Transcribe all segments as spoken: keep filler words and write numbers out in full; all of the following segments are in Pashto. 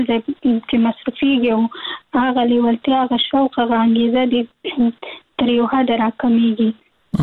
چې مصرفيږي او هغه لیوالتیا هغه شوق هغه انګیزه دي تر یو حد راکمیږي.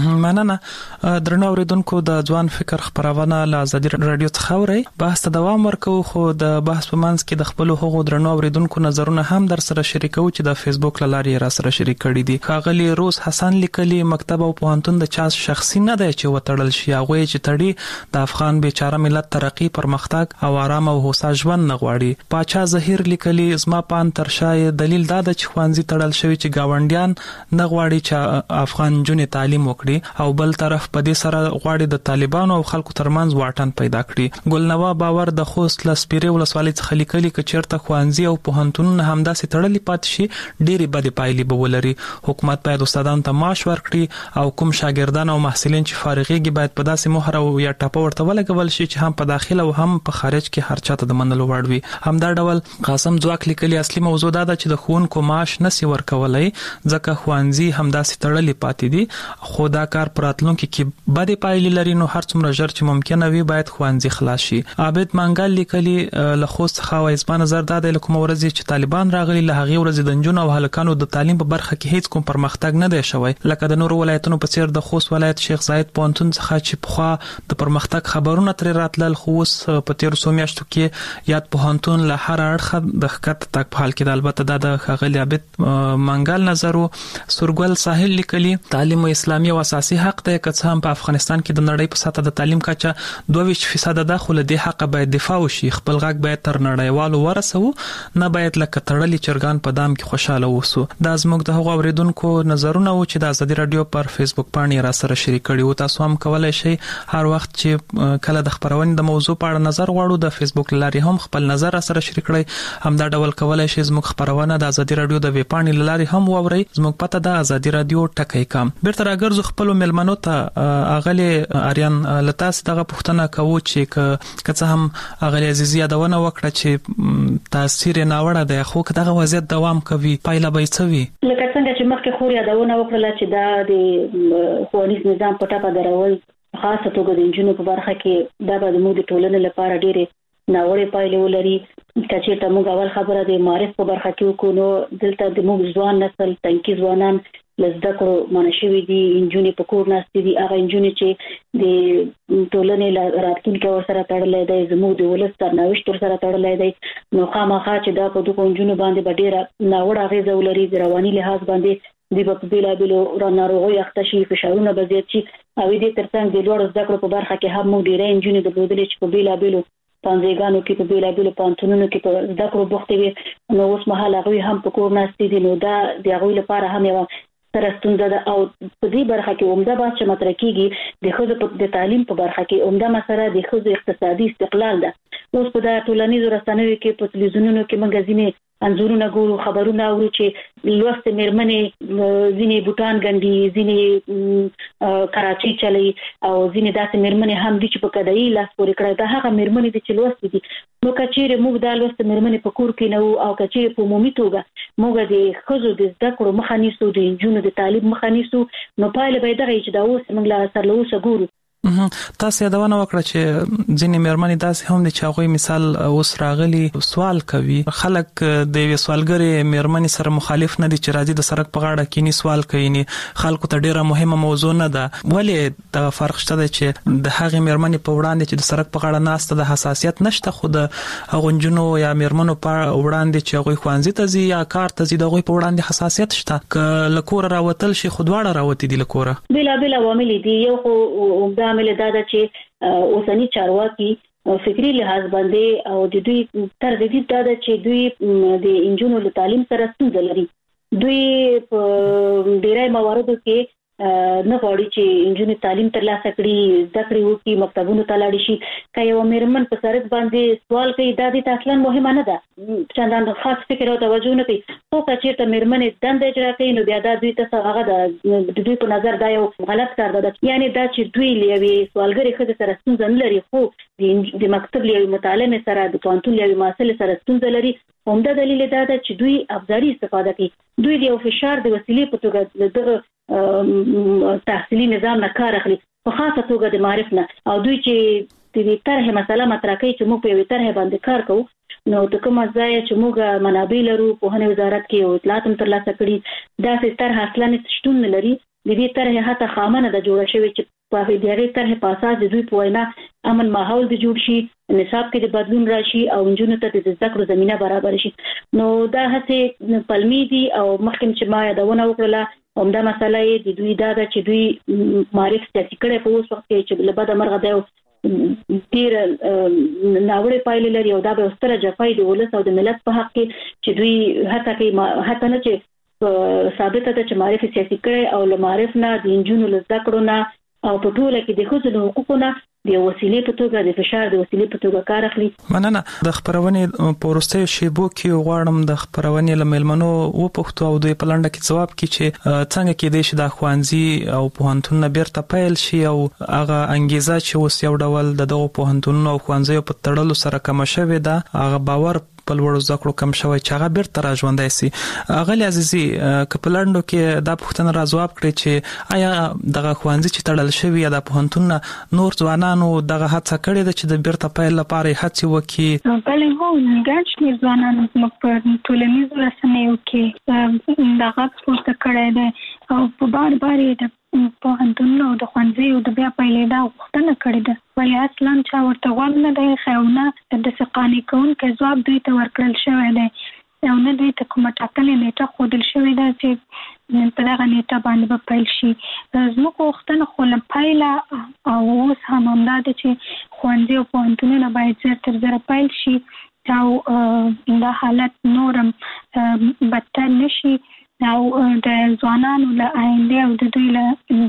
مننه درنو اوریدونکو د ځوان فکر خبرونه له ازادي رادیو څخه اوري. بحث ته دوام ورکو خو د بحث په منځ کې د خپل هغو درنو اوریدونکو نظرونه هم در سره شریکو چې د فیسبوک لارې را سره شریک کړي دي. ښاغلي روز حسن لیکلي مکتب او پوهنتون د چا شخصي نه دی چې وتړل شي، هغه چې تړي د افغان بیچاره ملت ترقی پرمختګ او آرام او هوسا ژوند نه غواړي. پاچا ظهیر لیکلي زما پان ترشای دلیل دا د چخوانزي تړل شوی چې گاونډیان نه غواړي چې افغان جنې تعلیم او بل طرف په دې سره غواړي د طالبانو او خلکو ترمنځ واټن پیدا کړي. ګلنوا باور د خوست لسپیره ولسوالۍ څخه لیکلي چې چیرته خوانزي او پوهنتونونه همداسې تړلې پات شي ډېری بد پایلې به ولري. حکومت باید استادانو ته معاش ورکړي او کوم شاګردان او محصلین چې فارغيږي باید په داسې مهر او یا ټاپه ورته ولګول شي چې هم په داخله او هم په خارج کې هر چاته د منلو وړ وي. همدا ډول قاسم ځواک لیکلي اصلي موضوع دا ده چې د ښوونکو معاش نسی ورکولای ځکه خوانزي همداسې تړلې پاتې دي. خو دا کار پراتلونکو کې بده پایلې لري، نو هر څومره ژر چې ممکنه وي باید خوانزي خلاص شي. عابد منګل لیکلي له خوست څخه وایي زما نظر دا دی لکه ورځ چې طالبان راغلي له هغه ورځ د نجونو او هلکانو د تعلیم په برخه کې هیڅ کوم پرمختګ نه دی شوی، لکه د نورو ولایتونو په څیر د خوست ولایت شیخ زاید پوهنتون څخه چې پخوا د پرمختګ خبرونه تر راتلل، خو اوس په تیر څو میاشتو کې یاد پوهنتون له هر اړخه د حقیقت تک په حال کې د البته دا د ښاغلي عابد منګل نظر. سورګل ساحل لیکلي تعلیم اسلامي او اساسي حق دی، که څه هم په افغانستان کې د نړۍ په سطح د تعلیم کچه دوه ویشت فیصد ده، خو له دې حق باید دفاع وشي. خپل غږ باید تر نړیوالو ورسوو، نه باید لکه تړلي چرګان په دام کې خوشاله اوسو. دا زموږ د هغو اوریدونکو نظرونه و چې د ازادي رادیو پر فیسبوک پاڼې را سره شریک کړي وو. تاسو هم کولای شئ هر وخت چې کله د خبرونې د موضوع په اړه نظر غواړو د فیسبوک لارې هم خپل نظر را سره شریک کړئ. همدا ډول کولای شئ زموږ خبرونه د ازادي رادیو د ویب پاڼې لارې هم واورئ. زموږ پته د ازادي رادیو ټکی کام. بیرته راګرځو خپل ملمنو ته. اغلی اریان لتاس دغه پوښتنه کوو چې که څه هم اغلی عزیزی یادونه وکړه چې تاثیر ناوړه دی، خو که دغه وضعیت دوام کوي پایله به څه وي؟ لکه څنګه چې مخکې خور یادونه وکړه چې دا د ښوونیز نظام په ټاپه درول خاصه توګه د نجونو په برخه کې دا به زموږ د ټولنې لپاره ډېرې ناوړه پایلې ولري. کچېرته موږ اول خبره د معرف په برخه کې وکړو، نو دلته د موږ ځوان نسل تنکي ځوانان لزده کړو منشوي دي، انجونې په کور ناستې دي، هغه انجونې چې د ټولنې راتلونکی ورسره تړلی دی، زموږ د ولس سرنوشت ورسره تړلی دی، نو خامخا چې دا په دغو انجونو باندې به ډېره ناوړه اغېزه ولري. د رواني لحاظ باندې دوی به په بېلابېلو ناروغیو اخته شي، فشارونه به زیات شي، او دې ترڅنګ د لوړو زده کړو په برخه کې هم موږ ډېری انجونې درلودلې چې په بېلابېلو پانځهګانو کې په بېلابېلو پوهنتونونو کې په زده کړو بوختې وي، نو اوس مهال هغوی هم په کور ناستې دي. نو دا د هغوی لپاره هم یوه سره ستونزه ده. او په دې برخه کې عمده بحث چې مطرح کېږي د ښځو د تعلیم په برخه کې عمده مسله د ښځو اقتصادي استقلال ده. اوس په دا ټولنیزو رسنیو کې په تلویزیونونو کې موږ ځینې انځورونه ګورو، خبرونه اورو چې لوستې مېرمنې ځینې بوټان ګنډي، ځینې کراچۍ چلی، او ځینې داسې مېرمنې هم دي چې په کډایي لاس پورې کړی. دا هغه مېرمنې دي چې لوستې دي. نو که چیرې موږ دا لوستې مېرمنې په کور کې نه وو، او که چیرې په عمومي توګه موږ د ښځو د زده کړو مخه نیسو، د نجونو د تعلیم مخه نیسو، نو پایله به یې دغه چې دا اوس موږ له سر له اوسه ګورو. تاسو یادونه وکړه چې ځینې مېرمنې داسې هم دي چې هغوی مثال اوس راغلي سوال کوي. خلک د یوې سوالګرې مېرمنې سره مخالف نه دي چې راځي د سړک په غاړه کینی سوال کوي، نه خلکو ته ډیره مهمه موضوع نه ده. ولې دا فرق شته چې د هغې مېرمنې په وړاندې چې د سړک په غاړه ناسته د حساسیت نشته، خو د هغو نجونو یا مېرمنو په وړاندې چې هغوی ښوونځي ته ځي یا کار ته ځي د هغوی په وړاندې حساسیت شته؟ که له کوره راوتل شي خو دواړه راوتي دي له کوره. بېلابېل عوامل دي. یو خو عمده عامل دا ده چې اوسني چارواکي فکری لحاظ باندې او د دوی ترجیح دا ده چې دوی د انجونو له تعلیم سره ستونزه لري. دوی په ډیری مواردو کې نه غواړي چې انجونې تعلیم ترلاسه کړي، زده کړې وکړي، مکتبونو ته لاړې شي. که یوه مېرمن په سړک باندې سوال کوي دا دې ته اصلا مهمه نه ده، چندان خاص فکر او توجه نه کوي. خو که چېرته مېرمنې دنده اجرا کوي نو بیا دا دوی ته هغه د دوی په نظر دا یو غلط کار ده. یعنې دا چې دوی له یوې سوالګرې ښځې سره ستونزه نه لري، خو د مکتب له یوې متعلمې سره، د پوهنتون له یوې محصلې سره ستونزه لري. عمده دلیل دا ده چې دوی ابزاري استفاده کوي. دوی د یو فشار د وسیلې په توګه له دغه تحصیلي نظام نه کار اخلي، په خاصه توګه د معرف نه. او دوی چې د طرح مسله مطرح کوي چې موږ په یوې طرح باندې کار کوو، نو د کوم ځای چې موږ منابع لرو په هنه وزارت کې او اطلاعات هم ترلاسه کړي دا ستر حاصلات شتون لري د دې طرح هته خامنه د جوړ شوی چې په دې طرح په اساس د دوی په وینا امن ماحول د جوړ شي نصاب کې د بدلون راشي او انجونو ته د ذکر زمينه برابر شي نو دا هڅه پلمي دي او مخکې چې ما یادونه وکړه همدا مسله د دوی دا چې دوی معرف سیاسي کړي په اوس وخت کې چې لبد مرغه دی ډیر ناوړه پایلې لري او دا به ستره جفای د ولس او د ملت په حق کې چې دوی هڅه کوي هڅه نه چې ثابته ده چې معرف سیاسي کړي او له معرف نه د انجونو له ذکر نه او په ټوله کې د خځو حقوقونه د وسیلې په توګه د فشار د وسیلې په توګه کار اخلي. مننه. د خبرونې پورسته شیبو کې غواړم د خبرونې لملمنو و پښتو او د پلانډه کې جواب کې چې څنګه کې د شدا خوانزي او پوهنتون بیرته پیل شي او هغه انګیزه چې اوس یو ډول د دغه پوهنتون او خوانزي په تړلو سره کم شوی دا هغه باور په لوړو زکړو کم شوی چې هغه بیرته راځوندای شي. اغلی عزیزي کپلانډو کې دا پوښتنه را جواب کړي چې آیا دغه خوانزي چې تړل شوی یا د پوهنتون نور ځوانانو دغه هڅه کړې ده چې د بیرته پیل لپاره هڅه وکړي؟ بله هو ګڼ شمېر ځوانان زموږ په ټولنیزو رسنیو کې دغه پورته کړی دی او په بار بار یې پوهنتون او د خوانزیو د بیا پیلېدا غوښتنه کړې ده ولی اصلا چا ورته غوږ نه دی خیونه د سقاني کوونکی ځواب دوی ته ورکړل شوی دی او نه دوی ته کومه ټاکلې نیټه ښودل شوې ده چې په دغه نیټه باندې به پیل شي. زموږ غوښتنه خو له پیله او اوس هم همدا ده چې ښوونځي او پوهنتونونه باید زر تر زره پیل شي او دا حالت نورم بدتر نشي او د ځوانانو له آینده او د دوی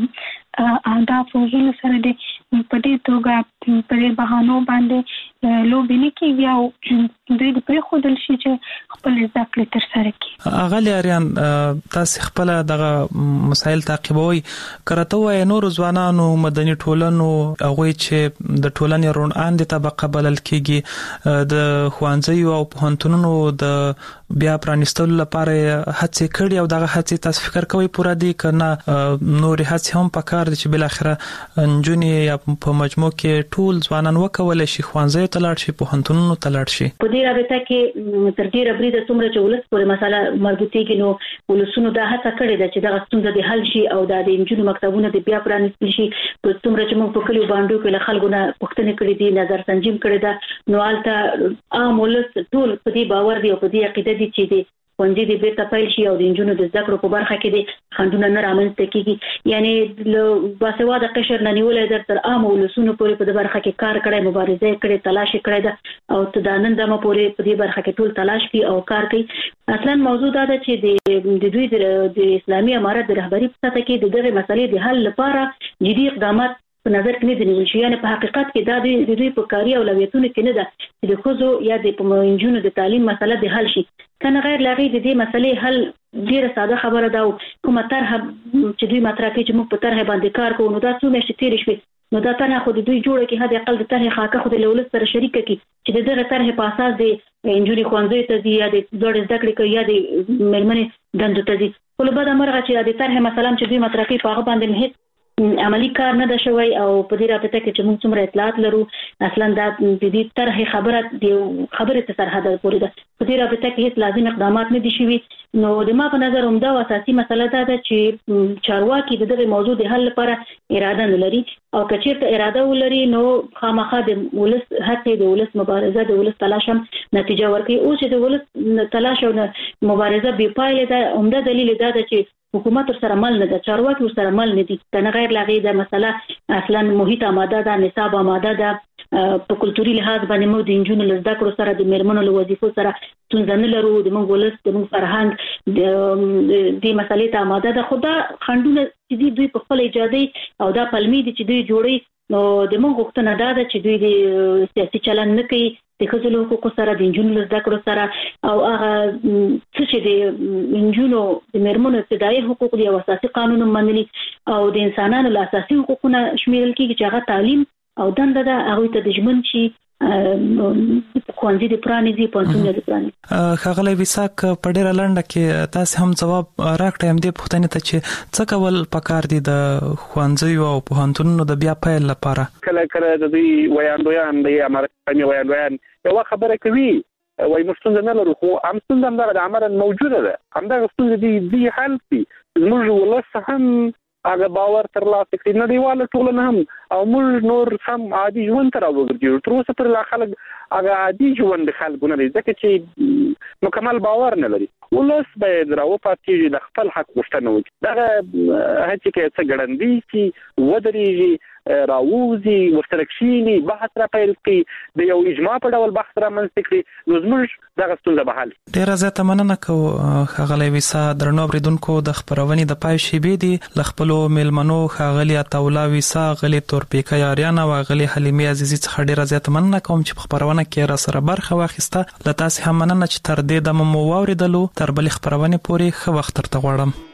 له اهداف او هیلو سره د په دې توګه په دې بهانو باندې لوبې نه کېږي او دوی د پرېښودل شي چې خپل زده کړې ترسره کړي. اغلی اریان تاسو خپل دغه مسایل تعقیبوي کرته وای نور ځوانانو مدني ټولنو هغه چې د ټولنې روڼاندې طبقه بلل کېږي د خوانځي او پوهنتونونو د بیا پرانستلو لپاره هڅه کړي او دغه هڅه تاسو فکر کوي پوره دي کنه نور هڅه هم پکار دي چې بل اخره انجونی یا په مجموع کې ټول ځوانان وکول شي خوانځي ته لاړ شي پوهنتونونو ته لاړ شي؟ په دې رابطه کې تر ډیره بریده څومره چې ولس پورې مسله مربوطه کې نو ولسونو دا هڅه کړې ده چې دغه ستونزه د حل شي او د انجونو مکتبونو د بیا پرانستل شي. په څومره چې موږ په کلیو باندې کې له خلکو نه پوښتنه کړې دي نظر سنجیم کړې ده نو البته عام ولس ټول په دې باور دی او په دې عقیده دي چې د ښوونځي د بیرته پیل شي او د انجونو د زده کړو په برخه کې د خنډونه نه رامنځته کیږي. یعنی له باسواده قشر نه نیولې در تر عام ولسونو پورې په دې برخه کې کار کړی مبارزه کړې تلاش کړی ده او تدانن دمه پورې په دې برخه کې ټول تلاش کوي او کار کوي. اصلا موضوع دا ده چې د دوی د اسلامي امارت د رهبری په سطح کې د دغه مسلې د حل لپاره جدي اقدامات په نظر کې نه دي نیول شوي. یعنی په حقیقت کې دا د دوی په کاري اولویتونو کې نه ده چې د ښځو یا د انجونو د تعلیم مسله د حل شي. کنه غیر لغې د دې مسلې حل ډیره ساده خبره ده او کومه طرح چې دوی مطرح کوي چې موږ په طرح باندې کار کوو نو دا څو میاشتې تیرې شوې نو دا طرح خو د دوی جوړه کې هدا اقل د طرح خاکه خو د لولس سره شریک کړي چې دغه طرح په اساس د انجونی خوانځي ته دی یا د زړه زده کړې کوي یا د مېرمنې دندو ته دی. ولې بعد امرغه چې د طرح مثلا چې دوی مطرح کوي په هغه باندې هیڅ عملی کار نه ده شوی او په دې رابطه کې چې موږ څومره اطلاعات لرو اصلا دا د دې طرح خبره دی خبره ته سرحد پورې ده. په دې رابطه کې هیڅ لازم اقدامات نه دي شوي. نو د ما په نظر همدا اساسي مسله ده چې چارواکي د دغه موضوع د حل لپاره اراده نه لري او کچېرته اراده ولري نو خامخا د ولس هڅې د ولس مبارزه د ولس تلاش هم نتیجه ورکړي. او چې د ولس تلاش او مبارزه بې پایله ده همدا دلیل ده چې حکومت سره مل نه ده چارواکي سره مل نه دي. کنه غیر لغې ده مسله اصلا محیط آماده ده نصاب آماده ده په کلتوري لحاظ باندې موږ د انجونو لزده کړو سره د میرمنو له وظیفو سره څنګه لرو د موږ ولس د موږ فرهنګ د دې مسلې ته آماده ده. خو دا خنډونه چې دوی په خپل ایجادي او دا پلمي دي چې دوی جوړي نو د موږ غوښتنه ده چې دوی د سیاسي چلن نه کوي د ښځو حقوقو سره د انجونو لزده کړو سره او هغه څه چې د انجونو د میرمنو ابتدایي حقوق دي او اساسي قانون منلي او د انسانانو له اساسي حقوقونه شمیرل کیږي چې هغه تعلیم او دنده ده هغه ته د ژوند شي خوانځي د پرانیزي پونتونه د پرانیزي. خغلی وساک په ډیره لنډه کې تاسو هم جواب راکړئ هم دې پوښتنې ته چې څه کول پکار دي د خوانځي او پوهنتونونو د بیا پیل لپاره؟ کله کله د دوی ویاندویان د امارت ویاندویان یو خبره کوي وای مستند نه لرو خو هم ستونزه هم د عمرن موجوده ده همدا ستونزه دي دي حل شي موږ ولس هم هغه باور ترلاسه کړي نړیواله ټولنه هم او موږ نور هم عادي ژوند تر وګرځو تر اوسه پر خلک هغه عادي ژوند خلکونه دي ځکه چې مکمل باور نه لري ولس باید راو پاتې د خپل حق غوښتنه وکړي دا هڅه کوي چې ګړندې چې ودرېږي راووزي ورتلکشيني بحث را پیل کړي د یو اجماع په ډول بحث را منځ کړي نو زموږ دغه ستونزه به حل ډیره زیاته مننه کوم خغلی ویسا درنو اوریدونکو د خبرونې د پای شیبې دي لخپلو ملمنو خغلی اتولا ویسا غلی تورپیکا یاریانا او غلی حلیمه عزیزی څخه ډیره زیاته مننه کوم چې په خبرونه کې را سره برخه واخیسته لته هم مننه چې تر دې د مو واوریدلو تر بل خبرونه پورې خو وخت ترته غواړم